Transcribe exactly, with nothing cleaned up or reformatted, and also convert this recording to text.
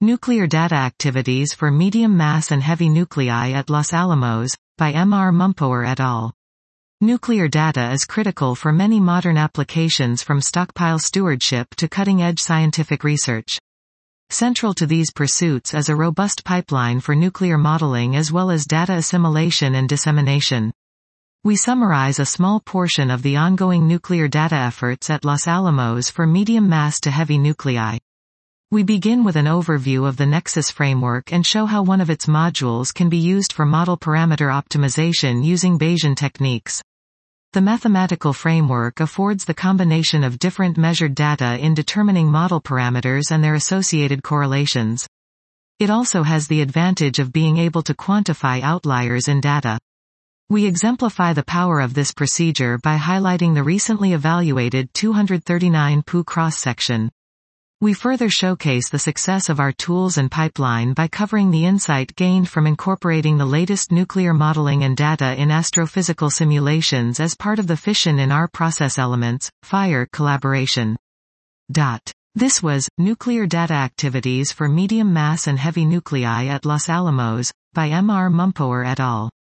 Nuclear Data Activities for Medium Mass and Heavy Nuclei at Los Alamos, by M R Mumpower et al. Nuclear data is critical for many modern applications, from stockpile stewardship to cutting-edge scientific research. Central to these pursuits is a robust pipeline for nuclear modeling as well as data assimilation and dissemination. We summarize a small portion of the ongoing nuclear data efforts at Los Alamos for medium mass to heavy nuclei. We begin with an overview of the Nexus framework and show how one of its modules can be used for model parameter optimization using Bayesian techniques. The mathematical framework affords the combination of different measured data in determining model parameters and their associated correlations. It also has the advantage of being able to quantify outliers in data. We exemplify the power of this procedure by highlighting the recently evaluated two hundred thirty-nine P U cross-section. We further showcase the success of our tools and pipeline by covering the insight gained from incorporating the latest nuclear modeling and data in astrophysical simulations as part of the Fission in Our Process Elements, FIRE collaboration. Dot. This was, Nuclear Data Activities for Medium Mass and Heavy Nuclei at Los Alamos, by M R Mumpower et al.